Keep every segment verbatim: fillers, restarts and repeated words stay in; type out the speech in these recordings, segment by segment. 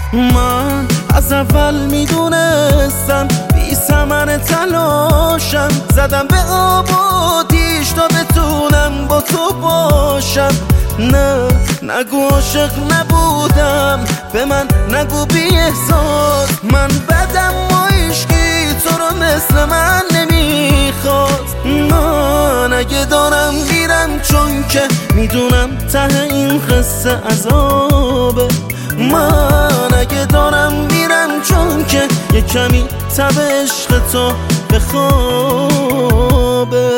من از اول میدونستم بی ثمر تلاشم، زدم به آب و آتیش تا بتونم با تو باشم. نه نگو عاشق نبودم، به من نگو بی احساس. من بدم و عشقی تو رو مثل من نمیخواست. من اگه دارم میرم چون که میدونم ته این قصه عذابه. من اگه دارم میرم چون که یه کمی تب عشق تو بخوابه.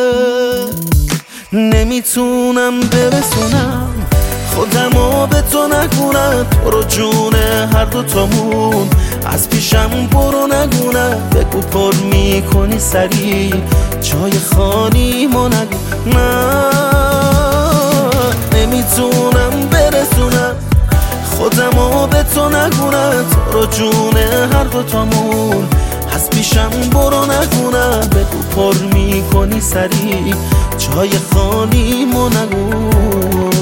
نمیتونم برسونم خودمو به تو نگونم، تو رو جون هر دو تامون از پیشم برو نگونم. بگو پر میکنی سری جای خالی ما نگو. نه نمیتونم برسونم خودمو به تو نگونم، تو رو جون هر دو تامون از پیشم برو نگونم. بگو پر میکنی سری جای خالی ما نگونم.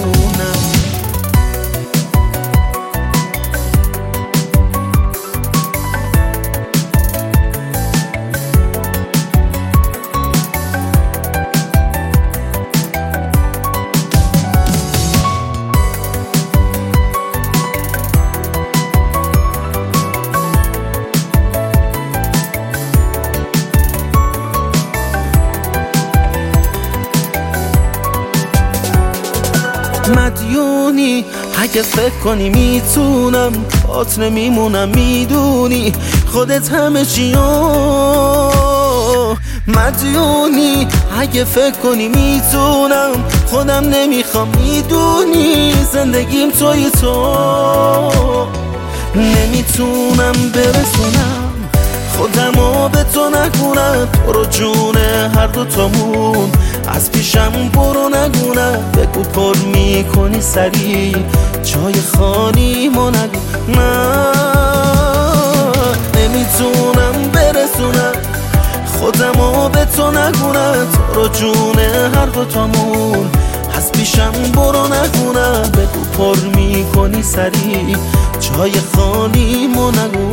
مدیونی اگه فکر کنی میتونم بات نمیمونم، میدونی خودت همه چیو. مدیونی اگه فکر کنی میتونم خودم نمیخوام، میدونی زندگیم توی تو. نمیتونم برسونم خودمو به تو نگونم، تو رو جون هر دو تامون از پیشم برو نگونم. بگو پر میکنی سری جای خالی ما نگو. نه نمیتونم برسونم خودمو به تو نگونم، تو رو جون هر دو تامون از پیشم برو نگونم. بگو پر میکنی سری جای خالی ما نگو.